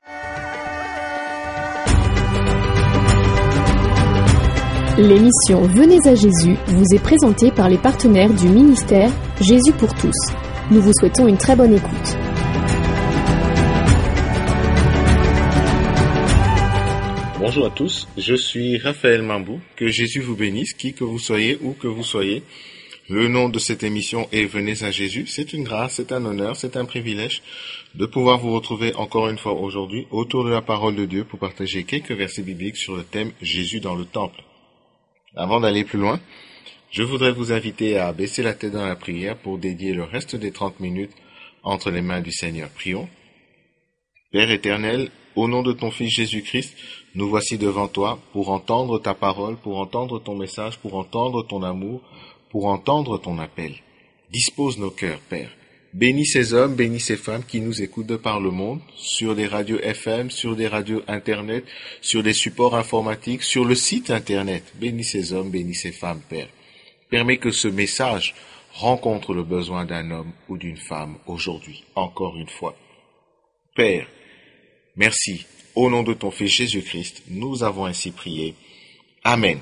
L'émission Venez à Jésus vous est présentée par les partenaires du ministère Jésus pour tous. Nous vous souhaitons une très bonne écoute. Bonjour à tous, je suis Raphaël Mambou. Que Jésus vous bénisse, qui que vous soyez, où que vous soyez. Le nom de cette émission est Venez à Jésus. C'est une grâce, c'est un honneur, c'est un privilège de pouvoir vous retrouver encore une fois aujourd'hui autour de la parole de Dieu pour partager quelques versets bibliques sur le thème Jésus dans le temple. Avant d'aller plus loin, je voudrais vous inviter à baisser la tête dans la prière pour dédier le reste des 30 minutes entre les mains du Seigneur. Prions. Père éternel, au nom de ton Fils Jésus-Christ, nous voici devant toi pour entendre ta parole, pour entendre ton message, pour entendre ton amour, pour entendre ton appel. Dispose nos cœurs, Père. Bénis ces hommes, bénis ces femmes qui nous écoutent de par le monde, sur des radios FM, sur des radios Internet, sur des supports informatiques, sur le site Internet. Bénis ces hommes, bénis ces femmes, Père. Permets que ce message rencontre le besoin d'un homme ou d'une femme aujourd'hui, encore une fois. Père, merci. Au nom de ton Fils Jésus-Christ, nous avons ainsi prié. Amen.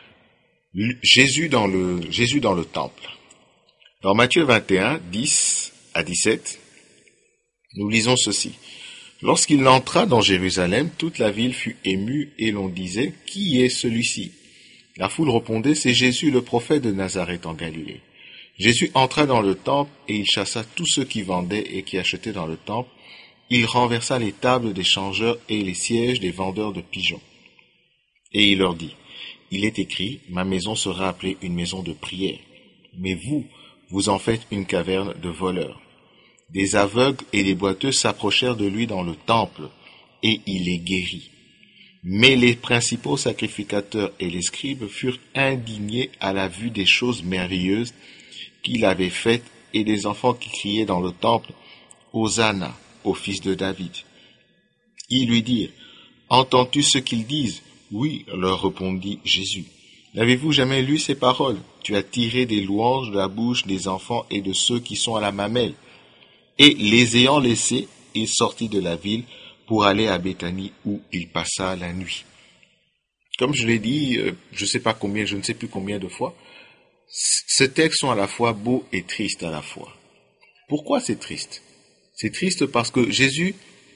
Jésus dans le temple. Dans Matthieu 21, 10 à 17, nous lisons ceci. Lorsqu'il entra dans Jérusalem, toute la ville fut émue et l'on disait, « Qui est celui-ci » La foule répondait, « C'est Jésus, le prophète de Nazareth en Galilée. » Jésus entra dans le temple et il chassa tous ceux qui vendaient et qui achetaient dans le temple. Il renversa les tables des changeurs et les sièges des vendeurs de pigeons. Et il leur dit, « Il est écrit, ma maison sera appelée une maison de prière. Mais vous en faites une caverne de voleurs. » Des aveugles et des boiteux s'approchèrent de lui dans le temple, et il les guérit. Mais les principaux sacrificateurs et les scribes furent indignés à la vue des choses merveilleuses qu'il avait faites, et des enfants qui criaient dans le temple, « Hosanna au fils de David. » Ils lui dirent, « Entends-tu ce qu'ils disent ?» « Oui, leur répondit Jésus. « N'avez-vous jamais lu ces paroles ? Tu as tiré des louanges de la bouche des enfants et de ceux qui sont à la mamelle. » Et les ayant laissés, il sortit de la ville pour aller à Béthanie où il passa la nuit. Comme je l'ai dit, je ne sais plus combien de fois, ces textes sont à la fois beaux et tristes à la fois. Pourquoi c'est triste ? C'est triste parce que Jésus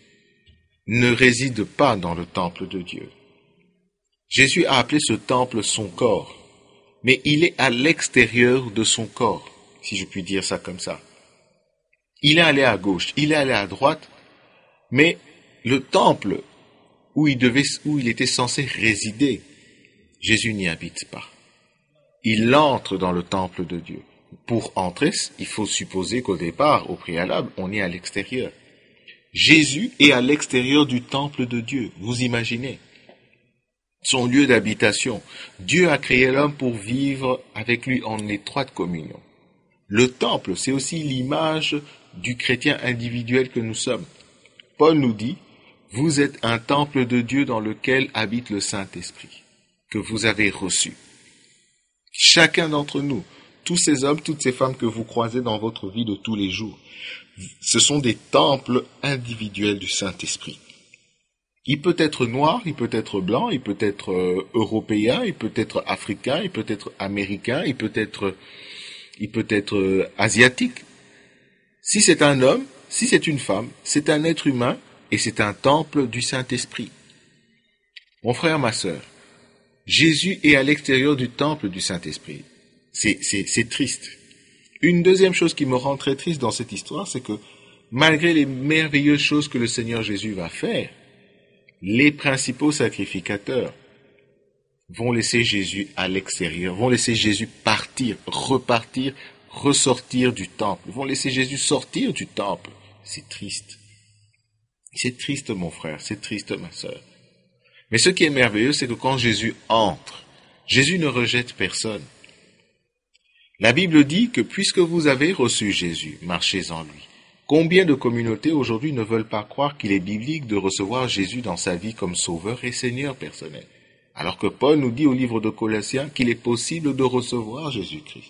ne réside pas dans le temple de Dieu. Jésus a appelé ce temple son corps, mais il est à l'extérieur de son corps, si je puis dire ça comme ça. Il est allé à gauche, il est allé à droite, mais le temple où il était censé résider, Jésus n'y habite pas. Il entre dans le temple de Dieu. Pour entrer, il faut supposer qu'au départ, au préalable, on est à l'extérieur. Jésus est à l'extérieur du temple de Dieu, vous imaginez ? Son lieu d'habitation. Dieu a créé l'homme pour vivre avec lui en étroite communion. Le temple, c'est aussi l'image du chrétien individuel que nous sommes. Paul nous dit, vous êtes un temple de Dieu dans lequel habite le Saint-Esprit, que vous avez reçu. Chacun d'entre nous, tous ces hommes, toutes ces femmes que vous croisez dans votre vie de tous les jours, ce sont des temples individuels du Saint-Esprit. Il peut être noir, il peut être blanc, il peut être européen, il peut être africain, il peut être américain, il peut être asiatique. Si c'est un homme, si c'est une femme, c'est un être humain et c'est un temple du Saint-Esprit. Mon frère, ma sœur, Jésus est à l'extérieur du temple du Saint-Esprit. C'est triste. Une deuxième chose qui me rend très triste dans cette histoire, c'est que malgré les merveilleuses choses que le Seigneur Jésus va faire, les principaux sacrificateurs vont laisser Jésus à l'extérieur, vont laisser Jésus partir, repartir, ressortir du temple, vont laisser Jésus sortir du temple. C'est triste. C'est triste, mon frère, c'est triste, ma sœur. Mais ce qui est merveilleux, c'est que quand Jésus entre, Jésus ne rejette personne. La Bible dit que puisque vous avez reçu Jésus, marchez en lui. Combien de communautés aujourd'hui ne veulent pas croire qu'il est biblique de recevoir Jésus dans sa vie comme sauveur et Seigneur personnel, alors que Paul nous dit au livre de Colossiens qu'il est possible de recevoir Jésus-Christ.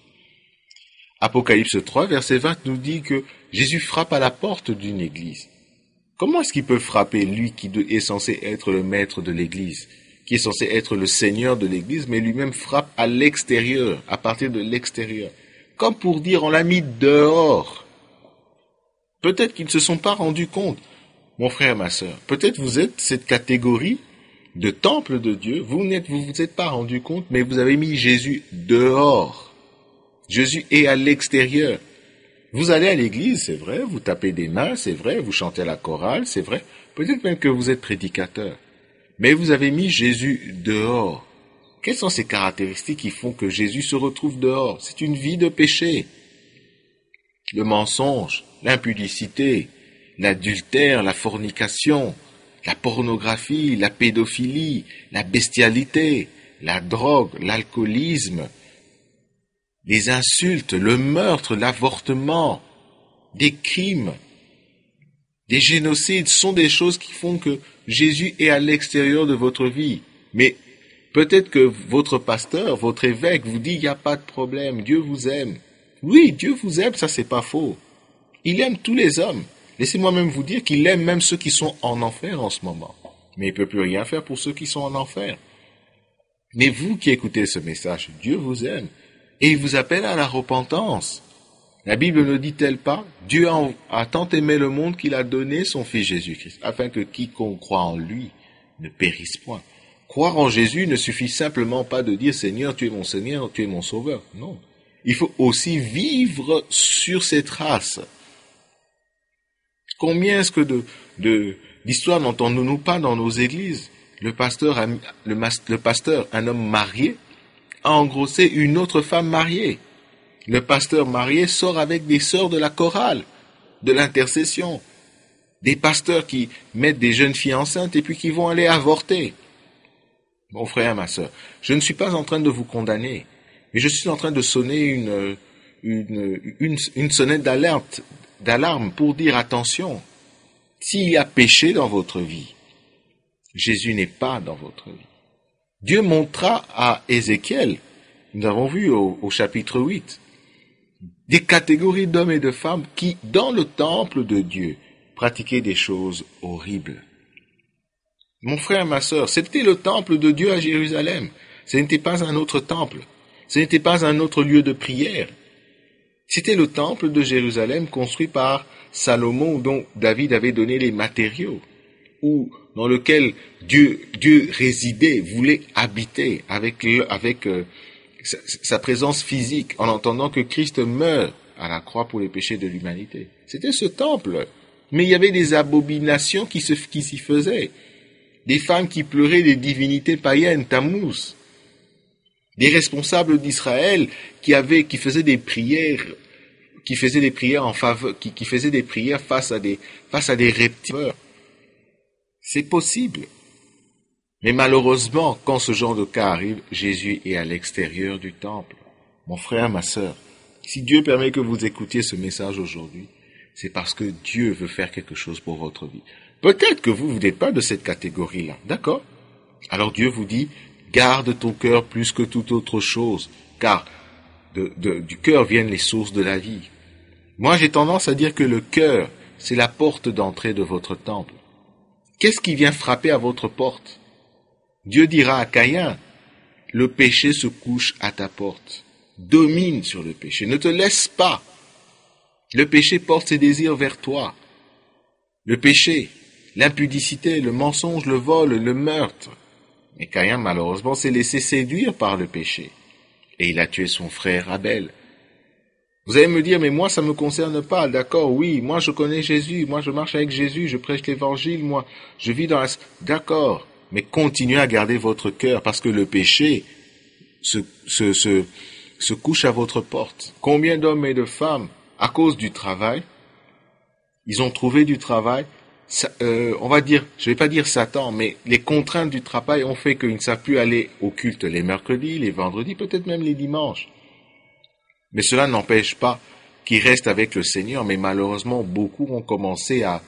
Apocalypse 3, verset 20 nous dit que Jésus frappe à la porte d'une église. Comment est-ce qu'il peut frapper, lui qui est censé être le maître de l'Église, qui est censé être le Seigneur de l'Église, mais lui-même frappe à l'extérieur, à partir de l'extérieur. Comme pour dire, on l'a mis dehors. Peut-être qu'ils ne se sont pas rendus compte, mon frère, ma sœur. Peut-être vous êtes cette catégorie de temple de Dieu, vous vous êtes pas rendu compte, mais vous avez mis Jésus dehors. Jésus est à l'extérieur. Vous allez à l'église, c'est vrai, vous tapez des mains, c'est vrai, vous chantez la chorale, c'est vrai, peut-être même que vous êtes prédicateur. Mais vous avez mis Jésus dehors. Quelles sont ces caractéristiques qui font que Jésus se retrouve dehors? C'est une vie de péché. Le mensonge, l'impudicité, l'adultère, la fornication, la pornographie, la pédophilie, la bestialité, la drogue, l'alcoolisme, les insultes, le meurtre, l'avortement, des crimes, des génocides sont des choses qui font que Jésus est à l'extérieur de votre vie. Mais peut-être que votre pasteur, votre évêque vous dit, il n'y a pas de problème, Dieu vous aime. Oui, Dieu vous aime, ça c'est pas faux. Il aime tous les hommes. Laissez-moi même vous dire qu'il aime même ceux qui sont en enfer en ce moment. Mais il ne peut plus rien faire pour ceux qui sont en enfer. Mais vous qui écoutez ce message, Dieu vous aime. Et il vous appelle à la repentance. La Bible ne dit-elle pas, Dieu a tant aimé le monde qu'il a donné son Fils Jésus-Christ, afin que quiconque croit en lui ne périsse point. Croire en Jésus ne suffit simplement pas de dire, Seigneur, tu es mon sauveur. Non. Il faut aussi vivre sur ses traces. Combien est-ce que d'histoires n'entendons-nous pas dans nos églises? Le pasteur, un homme marié, a engrossé une autre femme mariée. Le pasteur marié sort avec des sœurs de la chorale, de l'intercession. Des pasteurs qui mettent des jeunes filles enceintes et puis qui vont aller avorter. Mon frère, ma sœur, je ne suis pas en train de vous condamner, mais je suis en train de sonner une sonnette d'alarme pour dire attention. S'il y a péché dans votre vie, Jésus n'est pas dans votre vie. Dieu montra à Ézéchiel, nous avons vu au chapitre 8, des catégories d'hommes et de femmes qui, dans le temple de Dieu, pratiquaient des choses horribles. Mon frère, ma sœur, c'était le temple de Dieu à Jérusalem. Ce n'était pas un autre temple. Ce n'était pas un autre lieu de prière. C'était le temple de Jérusalem construit par Salomon, dont David avait donné les matériaux, dans lequel Dieu résidait, voulait habiter avec sa présence physique, en entendant que Christ meurt à la croix pour les péchés de l'humanité. C'était ce temple. Mais il y avait des abominations qui s'y faisaient. Des femmes qui pleuraient des divinités païennes, Tammuz. Des responsables d'Israël qui faisaient des prières en faveur, qui faisaient des prières face à des reptiles. C'est possible. Mais malheureusement, quand ce genre de cas arrive, Jésus est à l'extérieur du temple. Mon frère, ma sœur, si Dieu permet que vous écoutiez ce message aujourd'hui, c'est parce que Dieu veut faire quelque chose pour votre vie. Peut-être que vous n'êtes pas de cette catégorie-là, d'accord? Alors Dieu vous dit, garde ton cœur plus que toute autre chose, car du cœur viennent les sources de la vie. Moi, j'ai tendance à dire que le cœur, c'est la porte d'entrée de votre temple. Qu'est-ce qui vient frapper à votre porte? Dieu dira à Caïn, le péché se couche à ta porte. Domine sur le péché, ne te laisse pas. Le péché porte ses désirs vers toi. Le péché, l'impudicité, le mensonge, le vol, le meurtre. Mais Caïn, malheureusement, s'est laissé séduire par le péché. Et il a tué son frère Abel. Vous allez me dire, mais moi, ça ne me concerne pas. D'accord, oui, moi, je connais Jésus. Moi, je marche avec Jésus. Je prêche l'évangile. Moi, je vis dans la... D'accord, mais continuez à garder votre cœur parce que le péché se couche à votre porte. Combien d'hommes et de femmes, à cause du travail, ils ont trouvé du travail, on va dire, je ne vais pas dire Satan, mais les contraintes du travail ont fait qu'ils ne savent plus aller au culte les mercredis, les vendredis, peut-être même les dimanches. Mais cela n'empêche pas qu'ils restent avec le Seigneur, mais malheureusement, beaucoup ont commencé à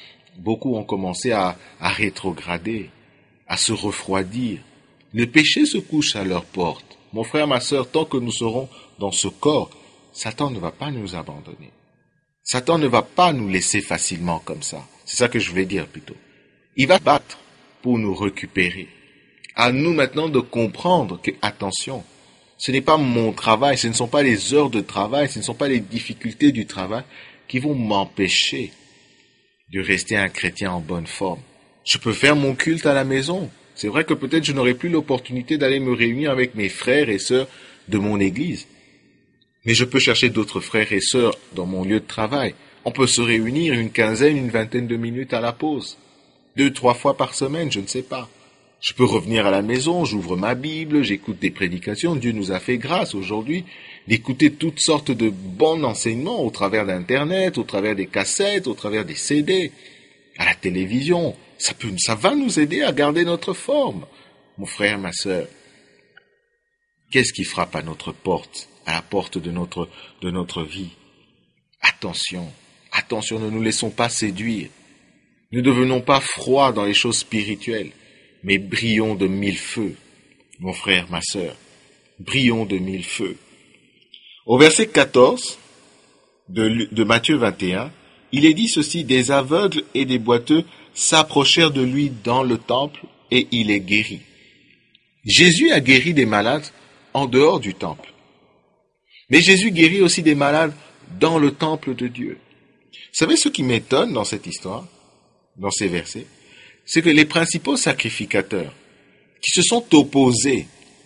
rétrograder, à se refroidir. Le péché se couche à leur porte. Mon frère, ma sœur, tant que nous serons dans ce corps, Satan ne va pas nous abandonner. Satan ne va pas nous laisser facilement comme ça. C'est ça que je voulais dire plutôt. Il va battre pour nous récupérer. À nous maintenant de comprendre que, attention, ce n'est pas mon travail, ce ne sont pas les heures de travail, ce ne sont pas les difficultés du travail qui vont m'empêcher de rester un chrétien en bonne forme. Je peux faire mon culte à la maison. C'est vrai que peut-être je n'aurai plus l'opportunité d'aller me réunir avec mes frères et sœurs de mon église. Mais je peux chercher d'autres frères et sœurs dans mon lieu de travail. On peut se réunir une quinzaine, une vingtaine de minutes à la pause. 2-3 fois par semaine, je ne sais pas. Je peux revenir à la maison, j'ouvre ma Bible, j'écoute des prédications. Dieu nous a fait grâce aujourd'hui d'écouter toutes sortes de bons enseignements au travers d'Internet, au travers des cassettes, au travers des CD, à la télévision. Ça va nous aider à garder notre forme. Mon frère, ma sœur, qu'est-ce qui frappe à notre porte, à la porte de notre vie? Attention, ne nous laissons pas séduire. Ne devenons pas froids dans les choses spirituelles, mais brillons de 1000 feux. Mon frère, ma sœur, brillons de 1000 feux. Au verset 14 de Matthieu 21, il est dit ceci: des aveugles et des boiteux s'approchèrent de lui dans le temple et il est guéri. Jésus a guéri des malades en dehors du temple. Mais Jésus guérit aussi des malades dans le temple de Dieu. Vous savez ce qui m'étonne dans cette histoire, dans ces versets, c'est que les principaux sacrificateurs qui se sont opposés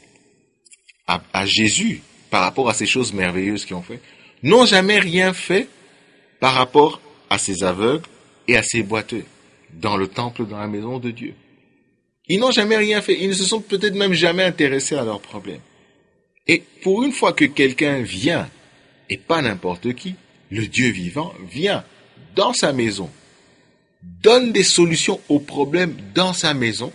à Jésus par rapport à ces choses merveilleuses qu'ils ont fait, n'ont jamais rien fait par rapport à ces aveugles et à ces boiteux dans le temple, dans la maison de Dieu. Ils n'ont jamais rien fait. Ils ne se sont peut-être même jamais intéressés à leurs problèmes. Et pour une fois que quelqu'un vient, et pas n'importe qui, le Dieu vivant vient dans sa maison, donne des solutions aux problèmes dans sa maison,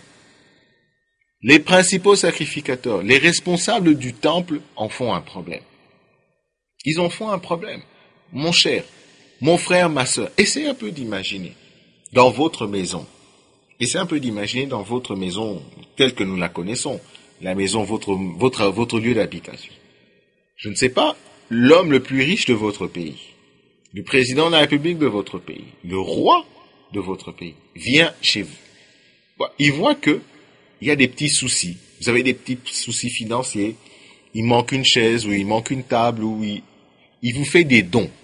les principaux sacrificateurs, les responsables du temple en font un problème. Ils en font un problème. Mon cher, mon frère, ma sœur, essayez un peu d'imaginer dans votre maison. Essayez un peu d'imaginer dans votre maison telle que nous la connaissons, la maison, votre lieu d'habitation. Je ne sais pas, l'homme le plus riche de votre pays, le président de la République de votre pays, le roi de votre pays, vient chez vous. Il voit que il y a des petits soucis. Vous avez des petits soucis financiers. Il manque une chaise, ou il manque une table, ou il vous fait des dons.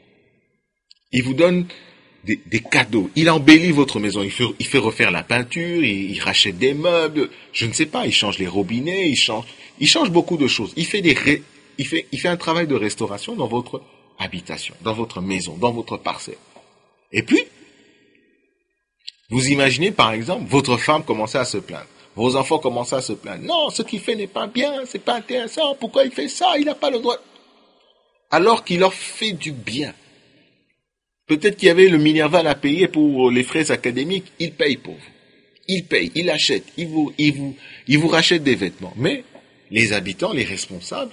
Il vous donne des cadeaux. Il embellit votre maison. Il fait refaire la peinture, il rachète des meubles. Je ne sais pas, il change les robinets, il change beaucoup de choses. Il fait un travail de restauration dans votre habitation, dans votre maison, dans votre parcelle. Et puis, vous imaginez par exemple, votre femme commençait à se plaindre. Vos enfants commencent à se plaindre. Non, ce qu'il fait n'est pas bien, c'est pas intéressant. Pourquoi il fait ça? Il n'a pas le droit. Alors qu'il leur fait du bien. Peut-être qu'il y avait le Minerval à payer pour les frais académiques. Il paye pour vous. Il paye, il achète, il vous rachète des vêtements. Mais les habitants, les responsables,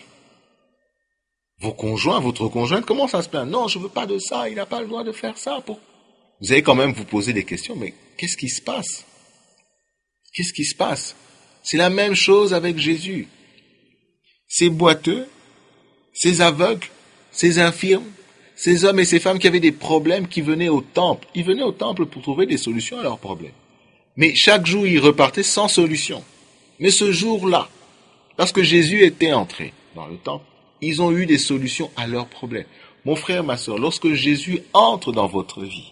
vos conjoints, votre conjointe commencent à se plaindre. Non, je veux pas de ça. Il n'a pas le droit de faire ça. Vous allez quand même vous poser des questions. Mais qu'est-ce qui se passe? Qu'est-ce qui se passe? C'est la même chose avec Jésus. Ces boiteux, ces aveugles, ces infirmes, ces hommes et ces femmes qui avaient des problèmes, qui venaient au temple. Ils venaient au temple pour trouver des solutions à leurs problèmes. Mais chaque jour, ils repartaient sans solution. Mais ce jour-là, parce que Jésus était entré dans le temple, ils ont eu des solutions à leurs problèmes. Mon frère, ma sœur, lorsque Jésus entre dans votre vie,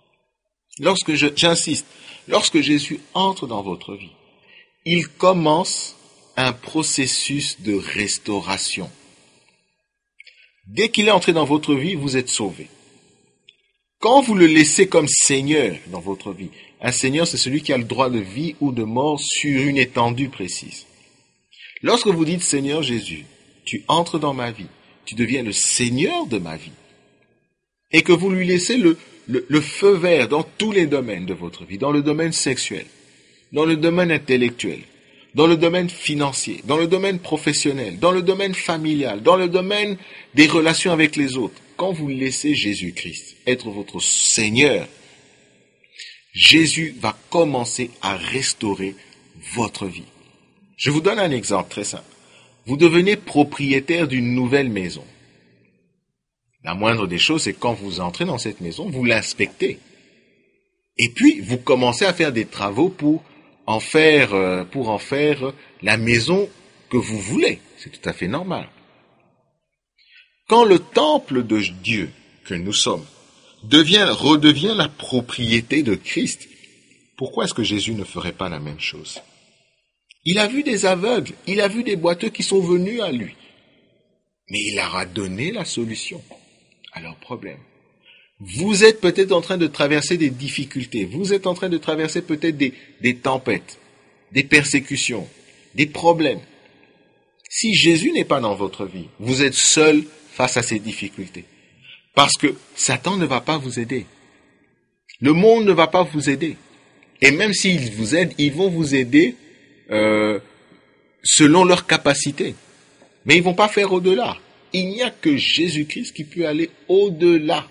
j'insiste, lorsque Jésus entre dans votre vie, il commence un processus de restauration. Dès qu'il est entré dans votre vie, vous êtes sauvé. Quand vous le laissez comme Seigneur dans votre vie, un Seigneur, c'est celui qui a le droit de vie ou de mort sur une étendue précise. Lorsque vous dites Seigneur Jésus, tu entres dans ma vie, tu deviens le Seigneur de ma vie, et que vous lui laissez le feu vert dans tous les domaines de votre vie, dans le domaine sexuel, dans le domaine intellectuel, dans le domaine financier, dans le domaine professionnel, dans le domaine familial, dans le domaine des relations avec les autres. Quand vous laissez Jésus-Christ être votre Seigneur, Jésus va commencer à restaurer votre vie. Je vous donne un exemple très simple. Vous devenez propriétaire d'une nouvelle maison. La moindre des choses, c'est quand vous entrez dans cette maison, vous l'inspectez. Et puis, vous commencez à faire des travaux pour en faire la maison que vous voulez. C'est tout à fait normal. Quand le temple de Dieu que nous sommes redevient la propriété de Christ, pourquoi est-ce que Jésus ne ferait pas la même chose? Il a vu des aveugles, il a vu des boiteux qui sont venus à lui. Mais il leur a donné la solution à leurs problèmes. Vous êtes peut-être en train de traverser des difficultés, vous êtes en train de traverser peut-être des tempêtes, des persécutions, des problèmes. Si Jésus n'est pas dans votre vie, vous êtes seul face à ces difficultés. Parce que Satan ne va pas vous aider. Le monde ne va pas vous aider. Et même s'ils vous aident, ils vont vous aider selon leurs capacités. Mais ils ne vont pas faire au-delà. Il n'y a que Jésus-Christ qui peut aller au-delà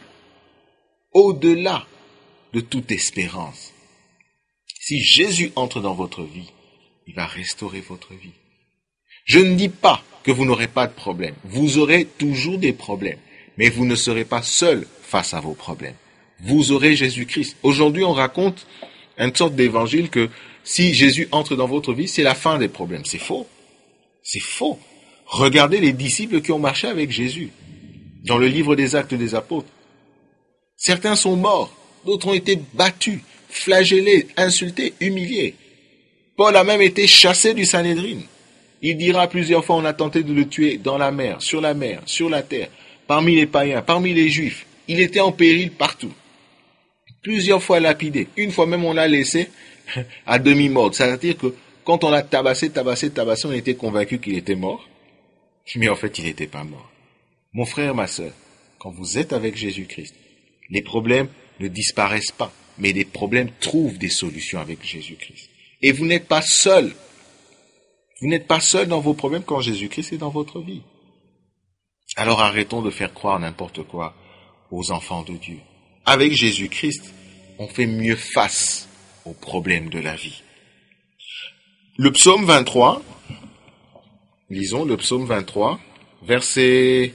de toute espérance. Si Jésus entre dans votre vie, il va restaurer votre vie. Je ne dis pas que vous n'aurez pas de problème. Vous aurez toujours des problèmes. Mais vous ne serez pas seul face à vos problèmes. Vous aurez Jésus-Christ. Aujourd'hui, on raconte une sorte d'évangile que si Jésus entre dans votre vie, c'est la fin des problèmes. C'est faux. C'est faux. Regardez les disciples qui ont marché avec Jésus dans le livre des Actes des Apôtres. Certains sont morts, d'autres ont été battus, flagellés, insultés, humiliés. Paul a même été chassé du Sanhédrin. Il dira plusieurs fois, on a tenté de le tuer dans la mer, sur la terre, parmi les païens, parmi les juifs. Il était en péril partout. Plusieurs fois lapidé. Une fois même, on l'a laissé à demi-mort. C'est-à-dire que quand on l'a tabassé, on était convaincu qu'il était mort. Mais en fait, il n'était pas mort. Mon frère, ma sœur, quand vous êtes avec Jésus-Christ, les problèmes ne disparaissent pas, mais les problèmes trouvent des solutions avec Jésus-Christ. Et vous n'êtes pas seul. Vous n'êtes pas seul dans vos problèmes quand Jésus-Christ est dans votre vie. Alors arrêtons de faire croire n'importe quoi aux enfants de Dieu. Avec Jésus-Christ, on fait mieux face aux problèmes de la vie. Le psaume 23, lisons le psaume 23, le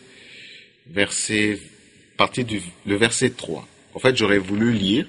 verset 3. En fait, j'aurais voulu lire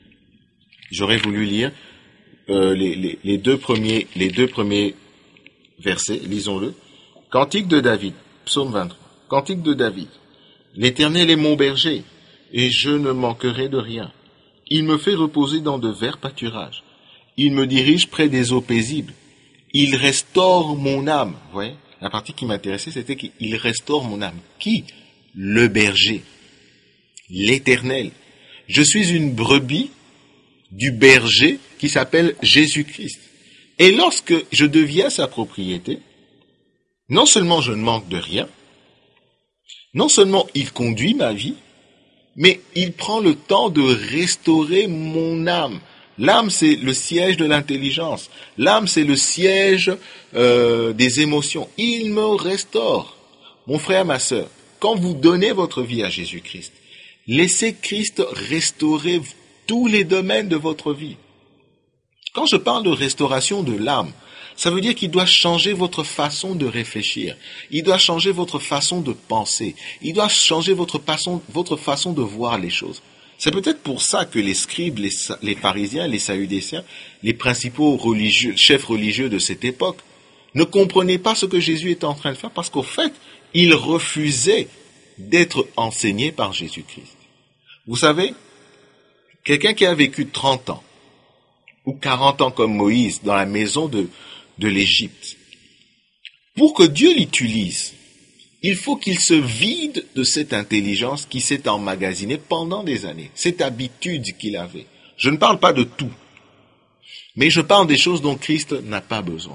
les deux premiers versets, lisons-le. Cantique de David, psaume 23. Cantique de David. L'Éternel est mon berger, et je ne manquerai de rien. Il me fait reposer dans de verts pâturages. Il me dirige près des eaux paisibles. Il restaure mon âme. Vous voyez, la partie qui m'intéressait, c'était qu'il restaure mon âme. Qui? Le berger. L'Éternel. Je suis une brebis du berger qui s'appelle Jésus-Christ. Et lorsque je deviens sa propriété, non seulement je ne manque de rien, non seulement il conduit ma vie, mais il prend le temps de restaurer mon âme. L'âme, c'est le siège de l'intelligence. L'âme, c'est le siège des émotions. Il me restaure. Mon frère, ma sœur, quand vous donnez votre vie à Jésus-Christ, laissez Christ restaurer tous les domaines de votre vie. Quand je parle de restauration de l'âme, ça veut dire qu'il doit changer votre façon de réfléchir. Il doit changer votre façon de penser. Il doit changer votre façon de voir les choses. C'est peut-être pour ça que les scribes, les pharisiens, les sadducéens, les principaux chefs religieux de cette époque, ne comprenaient pas ce que Jésus était en train de faire, parce qu'au fait, ils refusaient d'être enseignés par Jésus-Christ. Vous savez, quelqu'un qui a vécu 30 ans, ou 40 ans comme Moïse, dans la maison de l'Égypte, pour que Dieu l'utilise, il faut qu'il se vide de cette intelligence qui s'est emmagasinée pendant des années, cette habitude qu'il avait. Je ne parle pas de tout, mais je parle des choses dont Christ n'a pas besoin.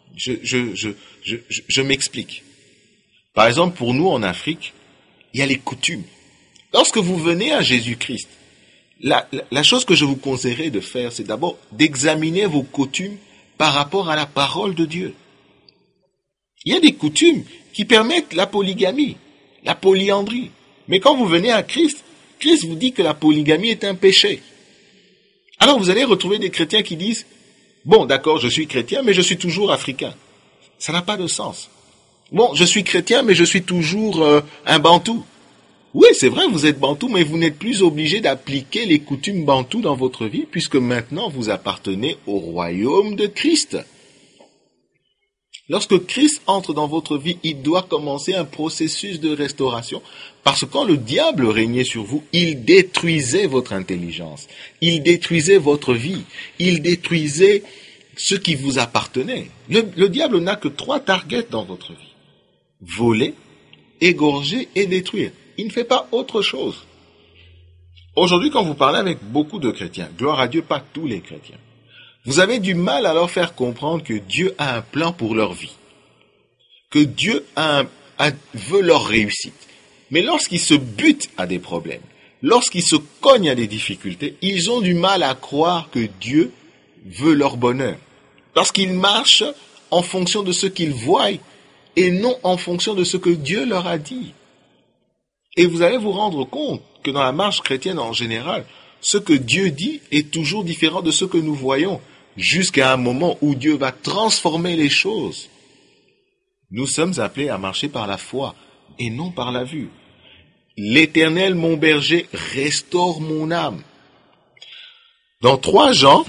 Je m'explique. Par exemple, pour nous en Afrique, il y a les coutumes. Lorsque vous venez à Jésus-Christ, la chose que je vous conseillerais de faire, c'est d'abord d'examiner vos coutumes par rapport à la parole de Dieu. Il y a des coutumes qui permettent la polygamie, la polyandrie. Mais quand vous venez à Christ, Christ vous dit que la polygamie est un péché. Alors vous allez retrouver des chrétiens qui disent, bon d'accord, je suis chrétien, mais je suis toujours africain. Ça n'a pas de sens. Bon, je suis chrétien, mais je suis toujours un bantou. Oui, c'est vrai, vous êtes bantou, mais vous n'êtes plus obligé d'appliquer les coutumes bantoues dans votre vie, puisque maintenant vous appartenez au royaume de Christ. Lorsque Christ entre dans votre vie, il doit commencer un processus de restauration, parce que quand le diable régnait sur vous, il détruisait votre intelligence, il détruisait votre vie, il détruisait ce qui vous appartenait. Le diable n'a que 3 targets dans votre vie. Voler, égorger et détruire. Il ne fait pas autre chose. Aujourd'hui, quand vous parlez avec beaucoup de chrétiens, gloire à Dieu, pas tous les chrétiens, vous avez du mal à leur faire comprendre que Dieu a un plan pour leur vie, que Dieu veut leur réussite. Mais lorsqu'ils se butent à des problèmes, lorsqu'ils se cognent à des difficultés, ils ont du mal à croire que Dieu veut leur bonheur. Parce qu'ils marchent en fonction de ce qu'ils voient et non en fonction de ce que Dieu leur a dit. Et vous allez vous rendre compte que dans la marche chrétienne en général, ce que Dieu dit est toujours différent de ce que nous voyons, jusqu'à un moment où Dieu va transformer les choses. Nous sommes appelés à marcher par la foi et non par la vue. L'Éternel, mon berger, restaure mon âme. Dans 3 Jean,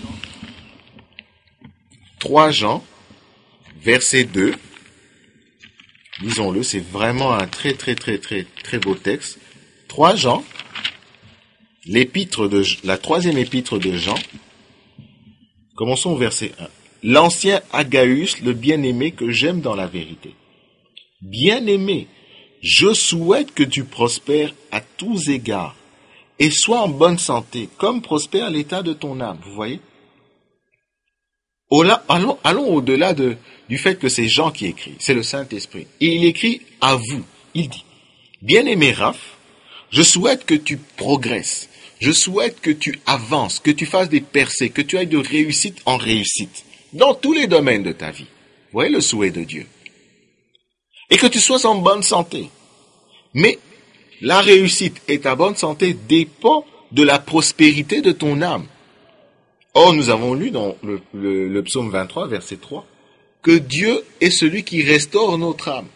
verset 2, lisons-le, c'est vraiment un très beau texte. 3 Jean, la 3e épître de Jean, commençons au verset 1. L'ancien Agaïus, le bien-aimé que j'aime dans la vérité. Bien-aimé, je souhaite que tu prospères à tous égards et sois en bonne santé, comme prospère l'état de ton âme. Vous voyez? Allons au-delà du fait que c'est Jean qui écrit, c'est le Saint-Esprit. Et il écrit à vous, il dit, bien-aimé Raph, je souhaite que tu progresses, je souhaite que tu avances, que tu fasses des percées, que tu ailles de réussite en réussite, dans tous les domaines de ta vie. Vous voyez le souhait de Dieu. Et que tu sois en bonne santé. Mais la réussite et ta bonne santé dépend de la prospérité de ton âme. Or, nous avons lu dans le psaume 23, verset 3, que Dieu est celui qui restaure notre âme.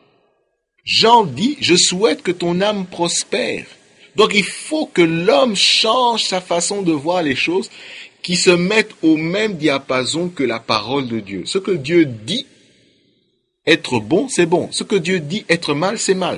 Jean dit, je souhaite que ton âme prospère. Donc, il faut que l'homme change sa façon de voir les choses, qui se mettent au même diapason que la parole de Dieu. Ce que Dieu dit être bon, c'est bon. Ce que Dieu dit être mal, c'est mal.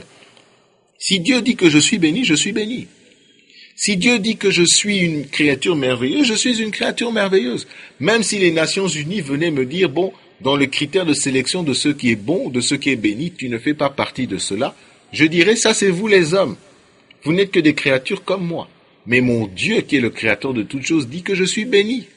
Si Dieu dit que je suis béni, je suis béni. Si Dieu dit que je suis une créature merveilleuse, je suis une créature merveilleuse. Même si les Nations Unies venaient me dire, bon, dans le critère de sélection de ce qui est bon, de ce qui est béni, tu ne fais pas partie de cela, je dirais, ça c'est vous les hommes. Vous n'êtes que des créatures comme moi. Mais mon Dieu, qui est le créateur de toutes choses, dit que je suis béni.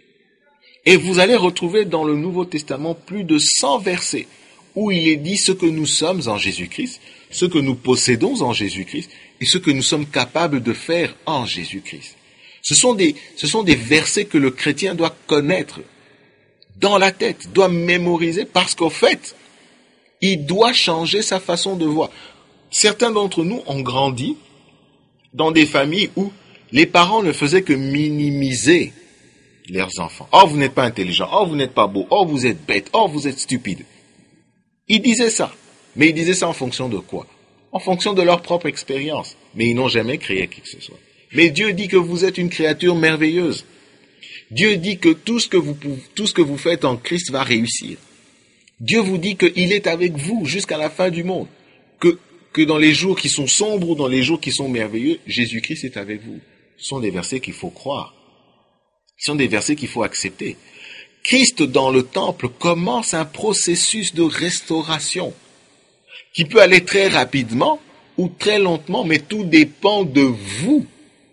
Et vous allez retrouver dans le Nouveau Testament plus de 100 versets où il est dit ce que nous sommes en Jésus-Christ, ce que nous possédons en Jésus-Christ et ce que nous sommes capables de faire en Jésus-Christ. Ce sont des versets que le chrétien doit connaître dans la tête, doit mémoriser parce qu'en fait, il doit changer sa façon de voir. Certains d'entre nous ont grandi dans des familles où les parents ne faisaient que minimiser leurs enfants. Oh, vous n'êtes pas intelligent. Oh, vous n'êtes pas beau. Oh, vous êtes bête. Oh, vous êtes stupide. Ils disaient ça. Mais ils disaient ça en fonction de quoi? En fonction de leur propre expérience. Mais ils n'ont jamais créé qui que ce soit. Mais Dieu dit que vous êtes une créature merveilleuse. Dieu dit que tout ce que vous faites en Christ va réussir. Dieu vous dit qu'il est avec vous jusqu'à la fin du monde. Que dans les jours qui sont sombres ou dans les jours qui sont merveilleux, Jésus-Christ est avec vous. Ce sont des versets qu'il faut croire. Ce sont des versets qu'il faut accepter. Christ dans le temple commence un processus de restauration qui peut aller très rapidement ou très lentement, mais tout dépend de vous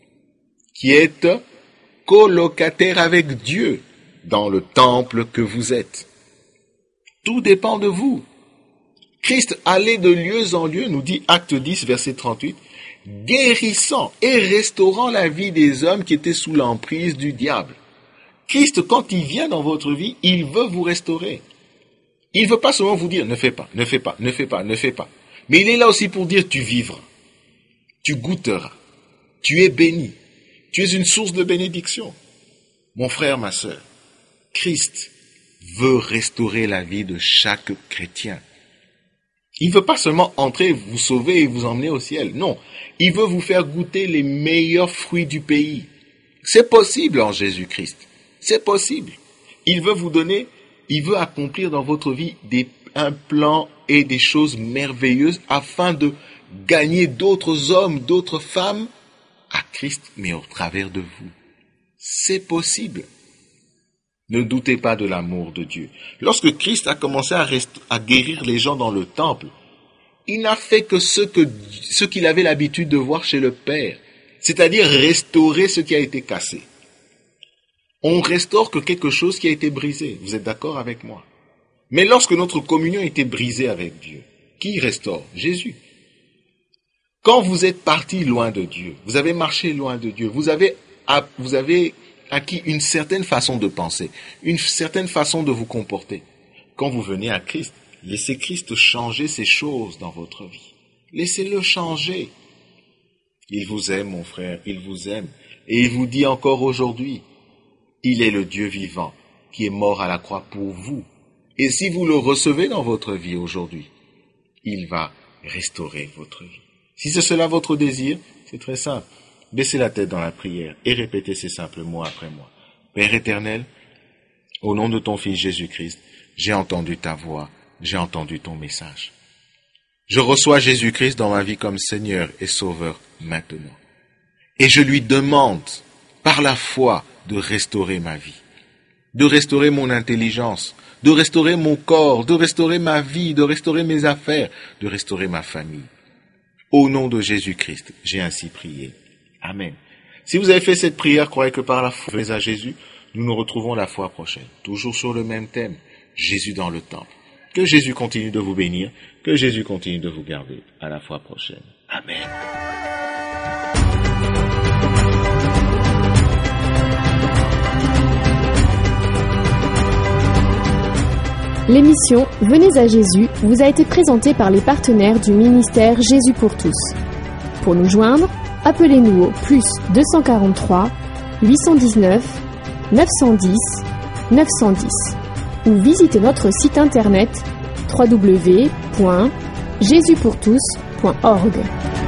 qui êtes colocataire avec Dieu dans le temple que vous êtes. Tout dépend de vous. Christ allait de lieu en lieu, nous dit Acte 10, verset 38, guérissant et restaurant la vie des hommes qui étaient sous l'emprise du diable. Christ, quand il vient dans votre vie, il veut vous restaurer. Il ne veut pas seulement vous dire, ne fais pas, ne fais pas, ne fais pas, ne fais pas. Mais il est là aussi pour dire, tu vivras, tu goûteras, tu es béni, tu es une source de bénédiction. Mon frère, ma sœur, Christ veut restaurer la vie de chaque chrétien. Il veut pas seulement entrer, vous sauver et vous emmener au ciel. Non, il veut vous faire goûter les meilleurs fruits du pays. C'est possible en Jésus-Christ. C'est possible. Il veut vous donner, il veut accomplir dans votre vie un plan et des choses merveilleuses afin de gagner d'autres hommes, d'autres femmes à Christ, mais au travers de vous. C'est possible. Ne doutez pas de l'amour de Dieu. Lorsque Christ a commencé à guérir les gens dans le temple, il n'a fait que ce qu'il avait l'habitude de voir chez le Père, c'est-à-dire restaurer ce qui a été cassé. On restaure que quelque chose qui a été brisé. Vous êtes d'accord avec moi? Mais lorsque notre communion a été brisée avec Dieu, qui restaure? Jésus. Quand vous êtes parti loin de Dieu, vous avez marché loin de Dieu, vous avez acquis une certaine façon de penser, une certaine façon de vous comporter. Quand vous venez à Christ, laissez Christ changer ces choses dans votre vie. Laissez-le changer. Il vous aime, mon frère, il vous aime. Et il vous dit encore aujourd'hui, il est le Dieu vivant qui est mort à la croix pour vous. Et si vous le recevez dans votre vie aujourd'hui, il va restaurer votre vie. Si c'est cela votre désir, c'est très simple. Baissez la tête dans la prière et répétez ces simples mots après moi. Père éternel, au nom de ton Fils Jésus-Christ, j'ai entendu ta voix, j'ai entendu ton message. Je reçois Jésus-Christ dans ma vie comme Seigneur et Sauveur maintenant. Et je lui demande, par la foi, de restaurer ma vie, de restaurer mon intelligence, de restaurer mon corps, de restaurer ma vie, de restaurer mes affaires, de restaurer ma famille. Au nom de Jésus-Christ, j'ai ainsi prié. Amen. Si vous avez fait cette prière, croyez que par la foi, venez à Jésus. Nous nous retrouvons la fois prochaine, toujours sur le même thème, Jésus dans le temple. Que Jésus continue de vous bénir, que Jésus continue de vous garder. À la fois prochaine. Amen. L'émission Venez à Jésus vous a été présentée par les partenaires du ministère Jésus pour tous. Pour nous joindre, appelez-nous au plus 243 819 910 910 ou visitez notre site internet www.jesuspourtous.org.